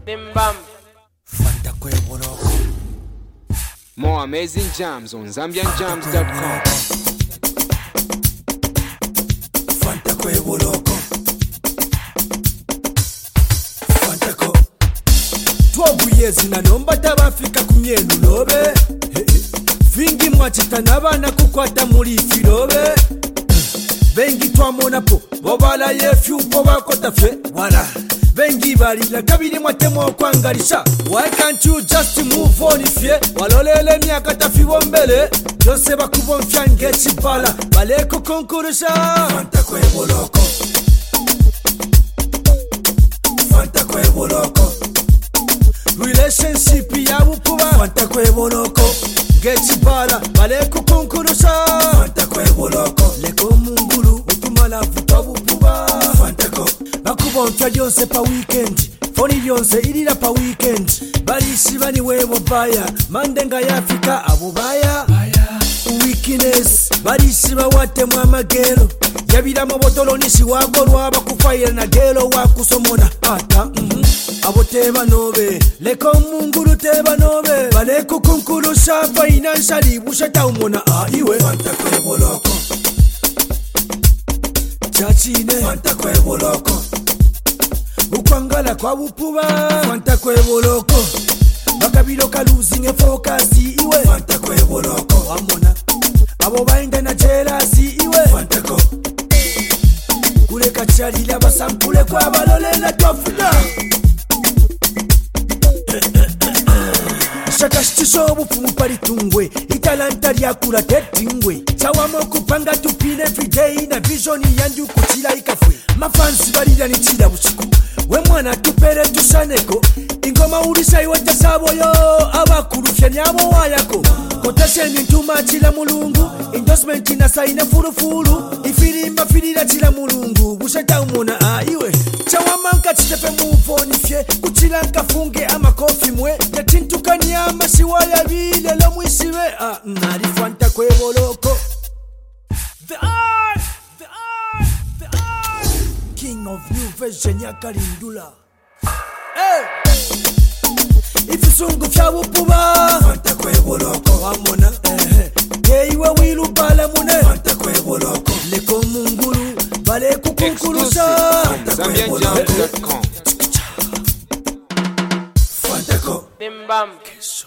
Bim bam. Fanta kwe boloko. More amazing jams on ZambianJams.com. Fanta kwe boloko. Fanta ko. Twobuyezi na nomba tabafika kumyenu lobe. Vingi mwachita nabana kukwata muri filobe. Bengi twamona po bobala yefyu po bakota fe wala. Bengi balila kabiri mwatemo kwangarisha. Why can't you just move on ifye walolele myaka tafiwo mbele byose bakubomfya ngechibala baleko konkurusha. Fanta kwe boloko. Fanta kwe boloko. Relationship ya bukuba. Fanta kwe boloko. Ngechibala baleko konkurusha. Fanta kwe boloko. Leko mungulu utumala vuta bukuba. Fanta ko. Bakubomfya byose pa weekend. Foni byonse irira pa weekend. Balishi bani webo baya. Mandenga ya Afrika abo baya. Weakness. Balishi bawate mwamagero. Yabira mabotolo nishi wagorwa bakufayira na gelo wakusomona. Ata. Abo teba nobe. Leko mungulu teba nobe. Baleko kunkulu sha financially bushata umona iwe. Fanta kwe boloko. Chachine. Fanta kwe boloko. Ukwangala kwa bupuba. Fanta kwe boloko. Bakabilo ka losing a focus iwe. Fanta kwe boloko. Wamona abo bainde na jealousy iwe. Fanta ko. Kule kachali la basampule kwa balolela tofuna. Shakashtisho bufumu paritungwe. Italanta lyakula tetingwe. Chawamo kupanga tupine everyday na vision yandu kuchila ikafwe. Mafansi balira ni chila busiku. We mwana tupere tusaneko. Ingoma urisa iweta sabo yo. Abakurufya nyabo wayako. Kotasheni ntuma chila mulungu. Endorsement ina saina furu furu. Ifirimba firira chila mulungu. Bushata umona iwe. Chawamanka chitepe move on ifye. Kuchila nkafunge ama kofi mwe. Yatintukani ama siwaya vile lo mwisiwe. Nari Fanta kwe boloko. King of new version ya Kalindula. Hey! Ifisungu fya bupuba. Fanta kwe boloko. Wamona Keiwe wilu bala mune. Fanta kwe boloko. Leko mungulu bale kukunkurusha. ZambianJams.com. Fanta ko. Bim bam.